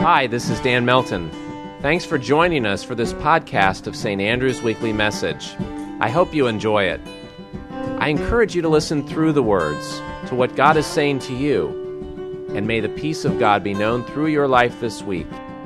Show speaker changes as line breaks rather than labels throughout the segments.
Hi, this is Dan Melton. Thanks for joining us for this podcast of St. Andrew's Weekly Message. I hope you enjoy it. I encourage you to listen through the words to what God is saying to you, and may the peace of God be known through your life this week.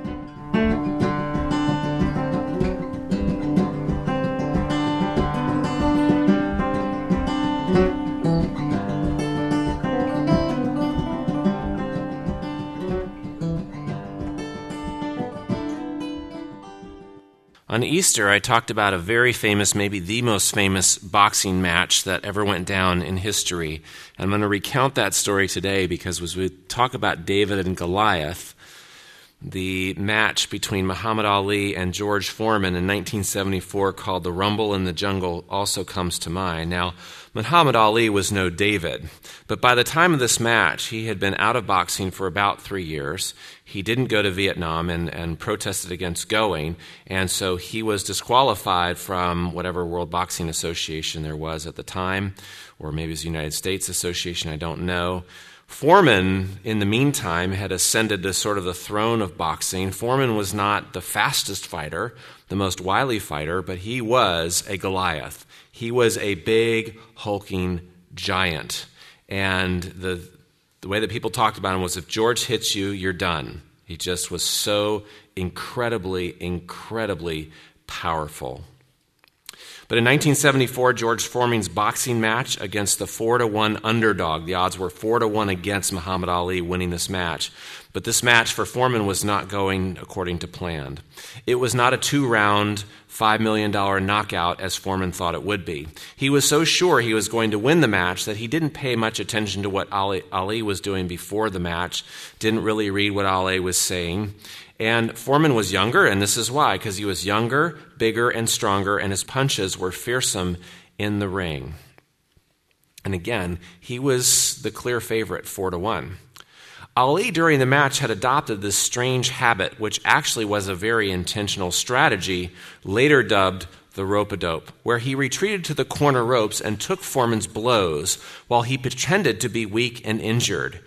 On Easter, I talked about a very famous, maybe the most famous boxing match that ever went down in history. I'm going to recount that story today because as we talk about David and Goliath, the match between Muhammad Ali and George Foreman in 1974 called the Rumble in the Jungle also comes to mind. Now, Muhammad Ali was no David, but by the time of this match, he had been out of boxing for about 3 years. He didn't go to Vietnam and protested against going, and so he was disqualified from whatever World Boxing Association there was at the time, or maybe it was the United States Association, I don't know. Foreman, in the meantime, had ascended to sort of the throne of boxing. Foreman was not the fastest fighter, the most wily fighter, but he was a Goliath. He was a big, hulking giant. And the way that people talked about him was, if George hits you, you're done. He just was so incredibly powerful. But in 1974, George Foreman's boxing match against the 4-1 underdog, the odds were 4-1 against Muhammad Ali winning this match. But this match for Foreman was not going according to plan. It was not a 2-round, $5 million knockout as Foreman thought it would be. He was so sure he was going to win the match that he didn't pay much attention to what Ali was doing before the match, didn't really read what Ali was saying. And Foreman was younger, and this is why, because he was younger, bigger, and stronger, and his punches were fearsome in the ring. And again, he was the clear favorite, 4-1. Ali, during the match, had adopted this strange habit, which actually was a very intentional strategy, later dubbed the rope-a-dope, where he retreated to the corner ropes and took Foreman's blows while he pretended to be weak and injured.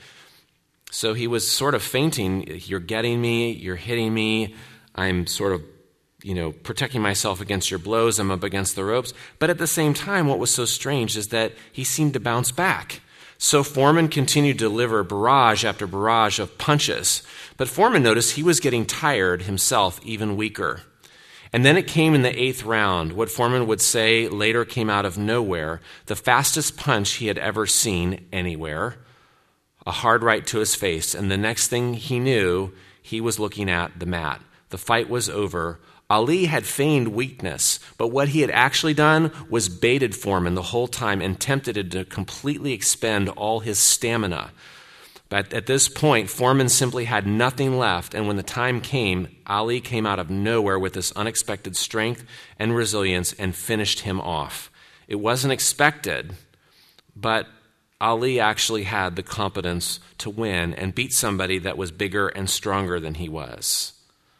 So he was sort of feinting, you're getting me, you're hitting me, I'm sort of, protecting myself against your blows, I'm up against the ropes. But at the same time, what was so strange is that he seemed to bounce back. So Foreman continued to deliver barrage after barrage of punches. But Foreman noticed he was getting tired himself, even weaker. And then it came in the 8th round. What Foreman would say later came out of nowhere, the fastest punch he had ever seen anywhere. A hard right to his face, and the next thing he knew, he was looking at the mat. The fight was over. Ali had feigned weakness, but what he had actually done was baited Foreman the whole time and tempted him to completely expend all his stamina. But at this point, Foreman simply had nothing left, and when the time came, Ali came out of nowhere with this unexpected strength and resilience and finished him off. It wasn't expected, but Ali actually had the competence to win and beat somebody that was bigger and stronger than he was.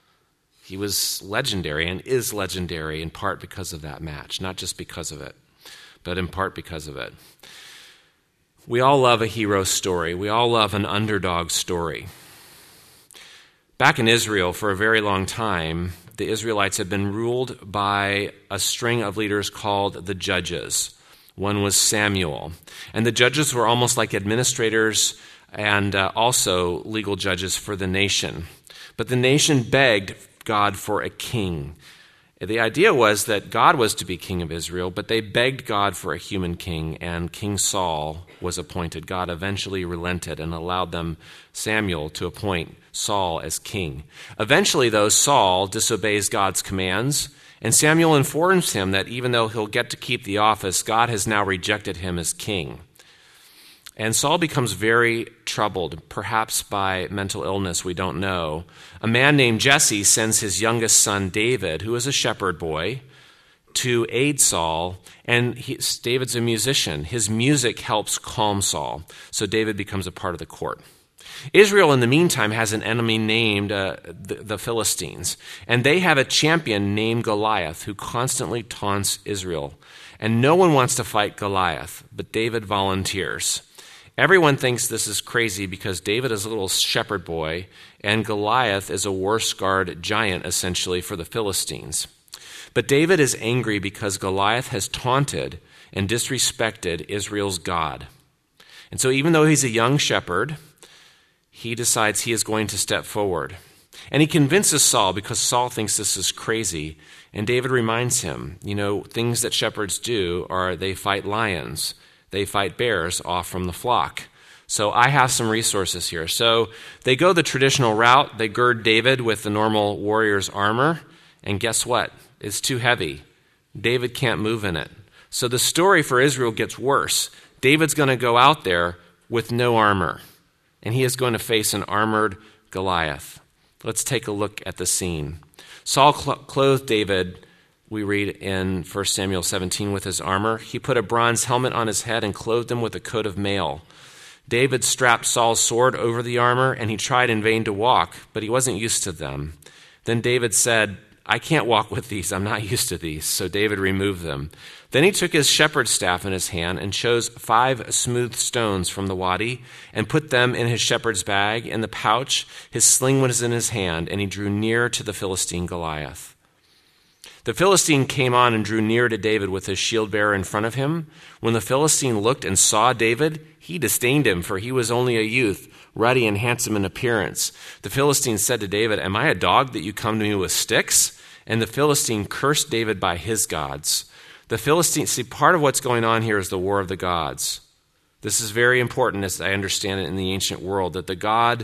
He was legendary and is legendary in part because of that match, not just because of it, but in part because of it. We all love a hero story. We all love an underdog story. Back in Israel for a very long time, the Israelites had been ruled by a string of leaders called the judges. One was Samuel. And the judges were almost like administrators and also legal judges for the nation. But the nation begged God for a king. The idea was that God was to be king of Israel, but they begged God for a human king, and King Saul was appointed. God eventually relented and allowed Samuel to appoint Saul as king. Eventually, though, Saul disobeys God's commands, and Samuel informs him that even though he'll get to keep the office, God has now rejected him as king. And Saul becomes very troubled, perhaps by mental illness, we don't know. A man named Jesse sends his youngest son, David, who is a shepherd boy, to aid Saul. And David's a musician. His music helps calm Saul. So David becomes a part of the court. Israel, in the meantime, has an enemy named the Philistines. And they have a champion named Goliath who constantly taunts Israel. And no one wants to fight Goliath, but David volunteers. Everyone thinks this is crazy because David is a little shepherd boy and Goliath is a war-scarred giant, essentially, for the Philistines. But David is angry because Goliath has taunted and disrespected Israel's God. And so even though he's a young shepherd, he decides he is going to step forward. And he convinces Saul because Saul thinks this is crazy. And David reminds him, things that shepherds do are they fight lions. They fight bears off from the flock. So I have some resources here. So they go the traditional route. They gird David with the normal warrior's armor. And guess what? It's too heavy. David can't move in it. So the story for Israel gets worse. David's going to go out there with no armor. And he is going to face an armored Goliath. Let's take a look at the scene. Saul clothed David, we read in 1 Samuel 17, with his armor. He put a bronze helmet on his head and clothed him with a coat of mail. David strapped Saul's sword over the armor, and he tried in vain to walk, but he wasn't used to them. Then David said, I can't walk with these. I'm not used to these. So David removed them. Then he took his shepherd's staff in his hand and chose 5 smooth stones from the wadi and put them in his shepherd's bag. In the pouch, his sling was in his hand, and he drew near to the Philistine Goliath. The Philistine came on and drew near to David with his shield bearer in front of him. When the Philistine looked and saw David, he disdained him, for he was only a youth, ruddy and handsome in appearance. The Philistine said to David, Am I a dog that you come to me with sticks? And the Philistine cursed David by his gods. The Philistine, see, part of what's going on here is the war of the gods. This is very important as I understand it in the ancient world, that the God,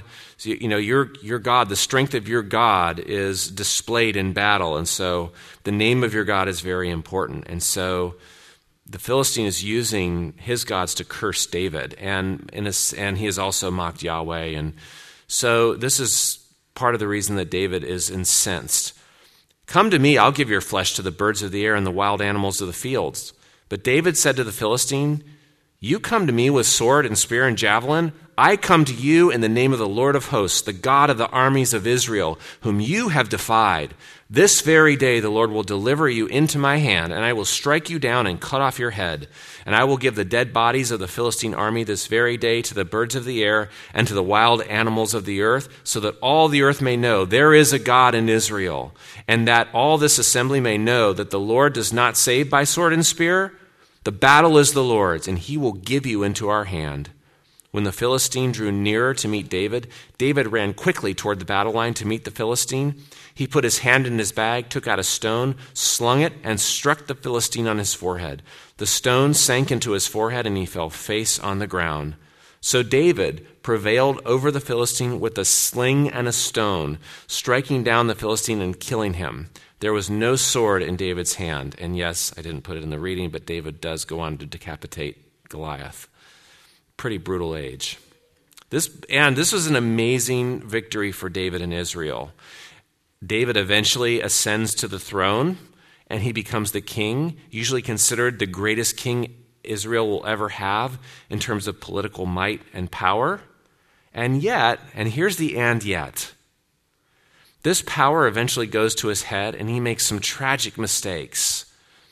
your God, the strength of your God is displayed in battle. And so the name of your God is very important. And so the Philistine is using his gods to curse David. And he has also mocked Yahweh. And so this is part of the reason that David is incensed. Come to me, I'll give your flesh to the birds of the air and the wild animals of the fields. But David said to the Philistine, You come to me with sword and spear and javelin. I come to you in the name of the Lord of hosts, the God of the armies of Israel, whom you have defied. This very day the Lord will deliver you into my hand, and I will strike you down and cut off your head. And I will give the dead bodies of the Philistine army this very day to the birds of the air and to the wild animals of the earth, so that all the earth may know there is a God in Israel, and that all this assembly may know that the Lord does not save by sword and spear. The battle is the Lord's, and he will give you into our hand. When the Philistine drew nearer to meet David, David ran quickly toward the battle line to meet the Philistine. He put his hand in his bag, took out a stone, slung it, and struck the Philistine on his forehead. The stone sank into his forehead, and he fell face on the ground. So David prevailed over the Philistine with a sling and a stone, striking down the Philistine and killing him. There was no sword in David's hand. And yes, I didn't put it in the reading, but David does go on to decapitate Goliath. Pretty brutal age. This was an amazing victory for David and Israel. David eventually ascends to the throne, and he becomes the king, usually considered the greatest king Israel will ever have in terms of political might and power. And yet, and here's the and yet, this power eventually goes to his head, and he makes some tragic mistakes.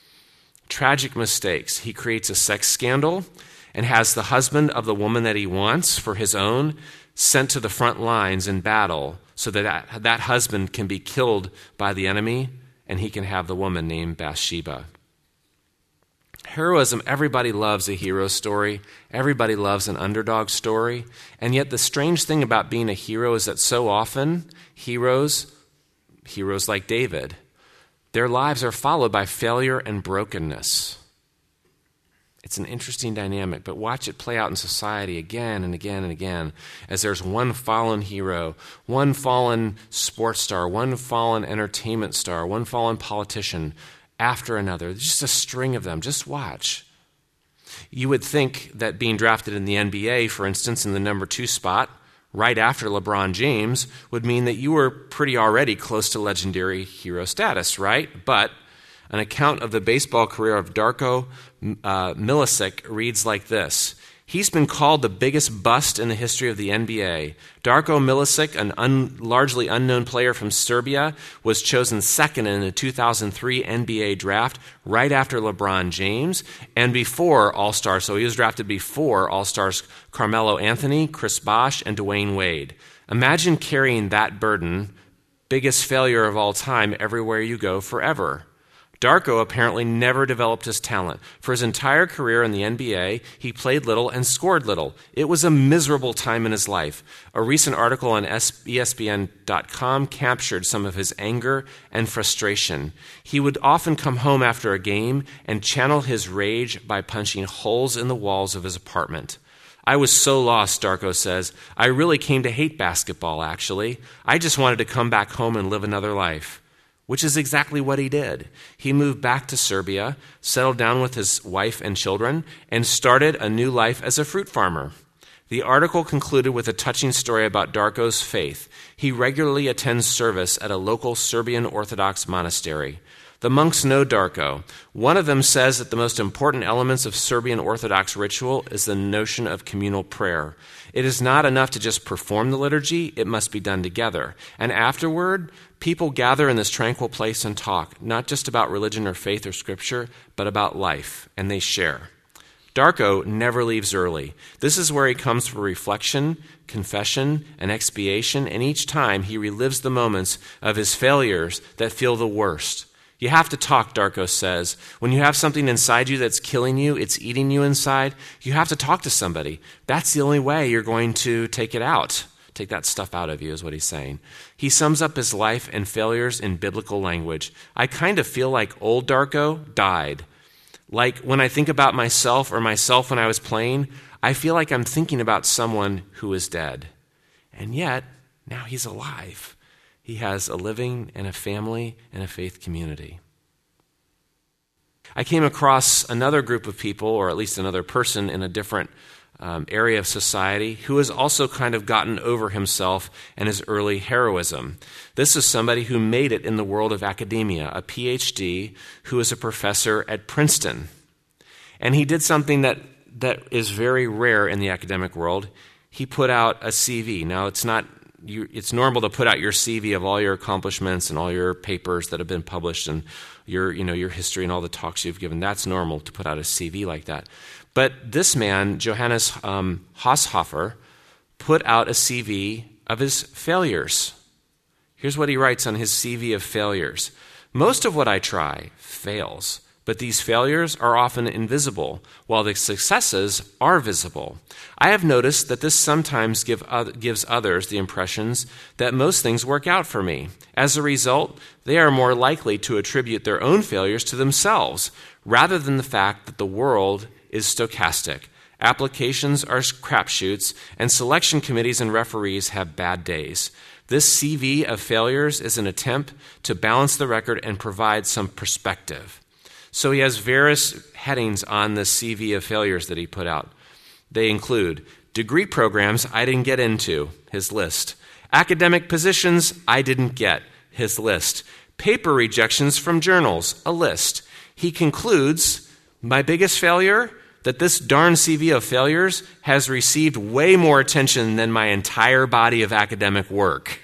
Tragic mistakes. He creates a sex scandal and has the husband of the woman that he wants for his own sent to the front lines in battle so that that husband can be killed by the enemy and he can have the woman named Bathsheba. Heroism, everybody loves a hero story. Everybody loves an underdog story. And yet the strange thing about being a hero is that so often heroes like David, their lives are followed by failure and brokenness. It's an interesting dynamic, but watch it play out in society again and again and again as there's one fallen hero, one fallen sports star, one fallen entertainment star, one fallen politician after another. Just a string of them. Just watch. You would think that being drafted in the NBA, for instance, in the number 2 spot, right after LeBron James, would mean that you were pretty already close to legendary hero status, right? But an account of the baseball career of Darko Milicic reads like this. He's been called the biggest bust in the history of the NBA. Darko Milicic, an largely unknown player from Serbia, was chosen second in the 2003 NBA draft, right after LeBron James, and before All-Stars. So he was drafted before All-Stars Carmelo Anthony, Chris Bosh, and Dwayne Wade. Imagine carrying that burden, biggest failure of all time, everywhere you go forever. Darko apparently never developed his talent. For his entire career in the NBA, he played little and scored little. It was a miserable time in his life. A recent article on ESPN.com captured some of his anger and frustration. He would often come home after a game and channel his rage by punching holes in the walls of his apartment. I was so lost, Darko says. I really came to hate basketball, actually. I just wanted to come back home and live another life. Which is exactly what he did. He moved back to Serbia, settled down with his wife and children, and started a new life as a fruit farmer. The article concluded with a touching story about Darko's faith. He regularly attends service at a local Serbian Orthodox monastery. The monks know Darko. One of them says that the most important elements of Serbian Orthodox ritual is the notion of communal prayer. It is not enough to just perform the liturgy, it must be done together. And afterward, people gather in this tranquil place and talk, not just about religion or faith or scripture, but about life, and they share. Darko never leaves early. This is where he comes for reflection, confession, and expiation, and each time he relives the moments of his failures that feel the worst. You have to talk, Darko says. When you have something inside you that's killing you, it's eating you inside, you have to talk to somebody. That's the only way you're going to take it out. Take that stuff out of you, is what he's saying. He sums up his life and failures in biblical language. I kind of feel like old Darko died. Like when I think about myself or myself when I was playing, I feel like I'm thinking about someone who is dead. And yet, now he's alive. He has a living and a family and a faith community. I came across another group of people, or at least another person in a different area of society, who has also kind of gotten over himself and his early heroism. This is somebody who made it in the world of academia, a PhD who is a professor at Princeton. And he did something that is very rare in the academic world. He put out a CV. Now, it's normal to put out your CV of all your accomplishments and all your papers that have been published and your history and all the talks you've given. That's normal to put out a CV like that. But this man, Johannes Haushofer, put out a CV of his failures. Here's what he writes on his CV of failures. Most of what I try fails, but these failures are often invisible, while the successes are visible. I have noticed that this sometimes gives others the impressions that most things work out for me. As a result, they are more likely to attribute their own failures to themselves, rather than the fact that the world is stochastic. Applications are crapshoots, and selection committees and referees have bad days. This CV of failures is an attempt to balance the record and provide some perspective. So he has various headings on the CV of failures that he put out. They include degree programs I didn't get into, his list. Academic positions I didn't get, his list. Paper rejections from journals, a list. He concludes, my biggest failure, that this darn CV of failures has received way more attention than my entire body of academic work.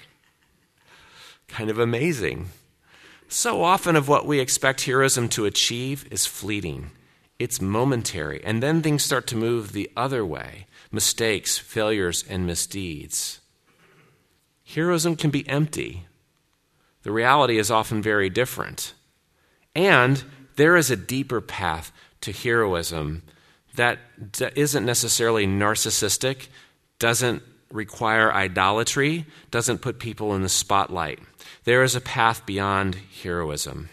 Kind of amazing. So often of what we expect heroism to achieve is fleeting. It's momentary, and then things start to move the other way. Mistakes, failures, and misdeeds. Heroism can be empty. The reality is often very different. And there is a deeper path to heroism that isn't necessarily narcissistic, doesn't require idolatry, doesn't put people in the spotlight. There is a path beyond heroism.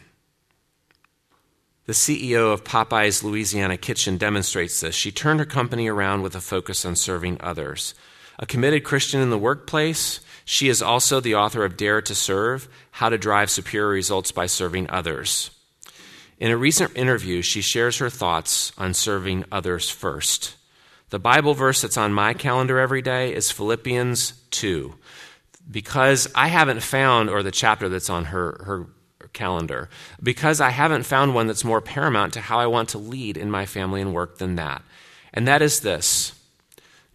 The CEO of Popeye's Louisiana Kitchen demonstrates this. She turned her company around with a focus on serving others. A committed Christian in the workplace, she is also the author of Dare to Serve, How to Drive Superior Results by Serving Others. In a recent interview, she shares her thoughts on serving others first. The Bible verse that's on my calendar every day is Philippians 2. Because I haven't found, or the chapter that's on her calendar, because I haven't found one that's more paramount to how I want to lead in my family and work than that. And that is this.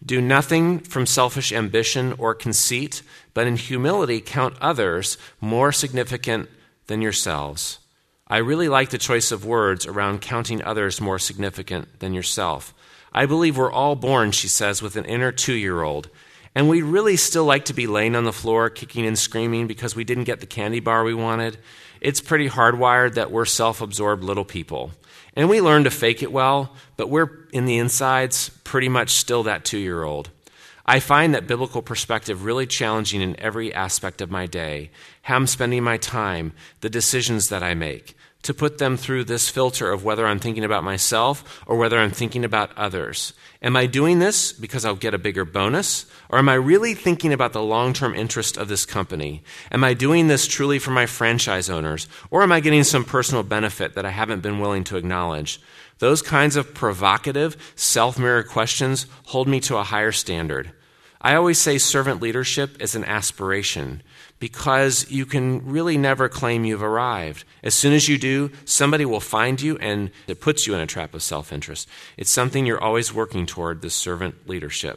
Do nothing from selfish ambition or conceit, but in humility count others more significant than yourselves. I really like the choice of words around counting others more significant than yourself. I believe we're all born, she says, with an inner 2-year-old. And we really still like to be laying on the floor, kicking and screaming because we didn't get the candy bar we wanted. It's pretty hardwired that we're self-absorbed little people. And we learn to fake it well, but we're, in the insides, pretty much still that 2-year-old. I find that biblical perspective really challenging in every aspect of my day, how I'm spending my time, the decisions that I make, to put them through this filter of whether I'm thinking about myself or whether I'm thinking about others. Am I doing this because I'll get a bigger bonus? Or am I really thinking about the long-term interest of this company? Am I doing this truly for my franchise owners? Or am I getting some personal benefit that I haven't been willing to acknowledge? Those kinds of provocative, self-mirror questions hold me to a higher standard. I always say servant leadership is an aspiration because you can really never claim you've arrived. As soon as you do, somebody will find you and it puts you in a trap of self-interest. It's something you're always working toward, this servant leadership.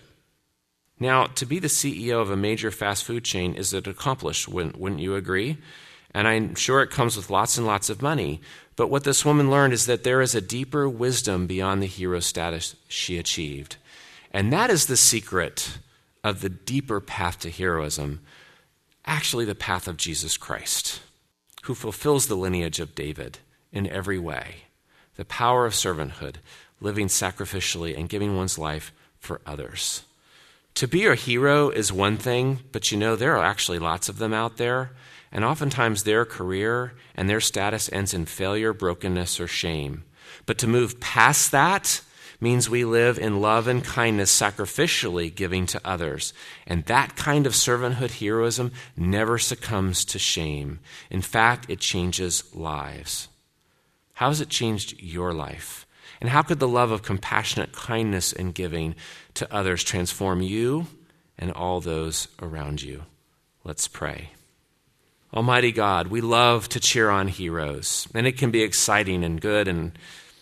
Now, to be the CEO of a major fast food chain is an accomplishment, wouldn't you agree? And I'm sure it comes with lots and lots of money. But what this woman learned is that there is a deeper wisdom beyond the hero status she achieved. And that is the secret of the deeper path to heroism, actually the path of Jesus Christ, who fulfills the lineage of David in every way. The power of servanthood, living sacrificially and giving one's life for others. To be a hero is one thing, but there are actually lots of them out there, and oftentimes their career and their status ends in failure, brokenness, or shame. But to move past that means we live in love and kindness, sacrificially giving to others. And that kind of servanthood heroism never succumbs to shame. In fact, it changes lives. How has it changed your life? And how could the love of compassionate kindness and giving to others transform you and all those around you? Let's pray. Almighty God, we love to cheer on heroes, and it can be exciting and good, and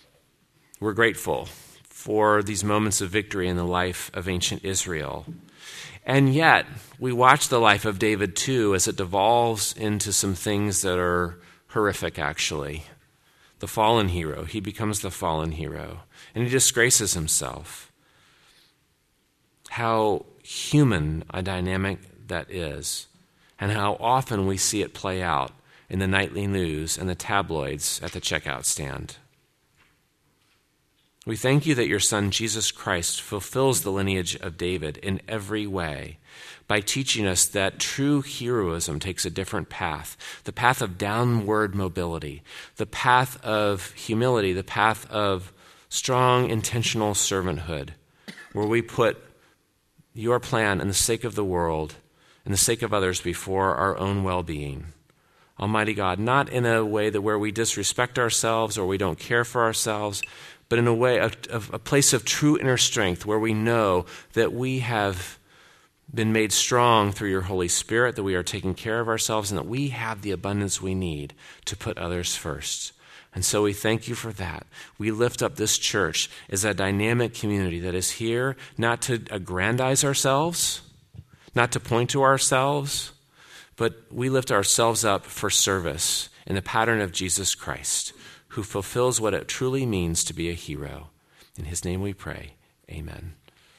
we're grateful for these moments of victory in the life of ancient Israel. And yet, we watch the life of David too as it devolves into some things that are horrific, actually. The fallen hero. He becomes the fallen hero, and he disgraces himself. How human a dynamic that is, and how often we see it play out in the nightly news and the tabloids at the checkout stand. We thank you that your Son, Jesus Christ, fulfills the lineage of David in every way by teaching us that true heroism takes a different path, the path of downward mobility, the path of humility, the path of strong, intentional servanthood, where we put your plan and the sake of the world and the sake of others before our own well-being. Almighty God, not in a way that where we disrespect ourselves or we don't care for ourselves, but in a way of a place of true inner strength where we know that we have been made strong through your Holy Spirit, that we are taking care of ourselves, and that we have the abundance we need to put others first. And so we thank you for that. We lift up this church as a dynamic community that is here not to aggrandize ourselves, not to point to ourselves, but we lift ourselves up for service in the pattern of Jesus Christ, who fulfills what it truly means to be a hero. In his name we pray. Amen.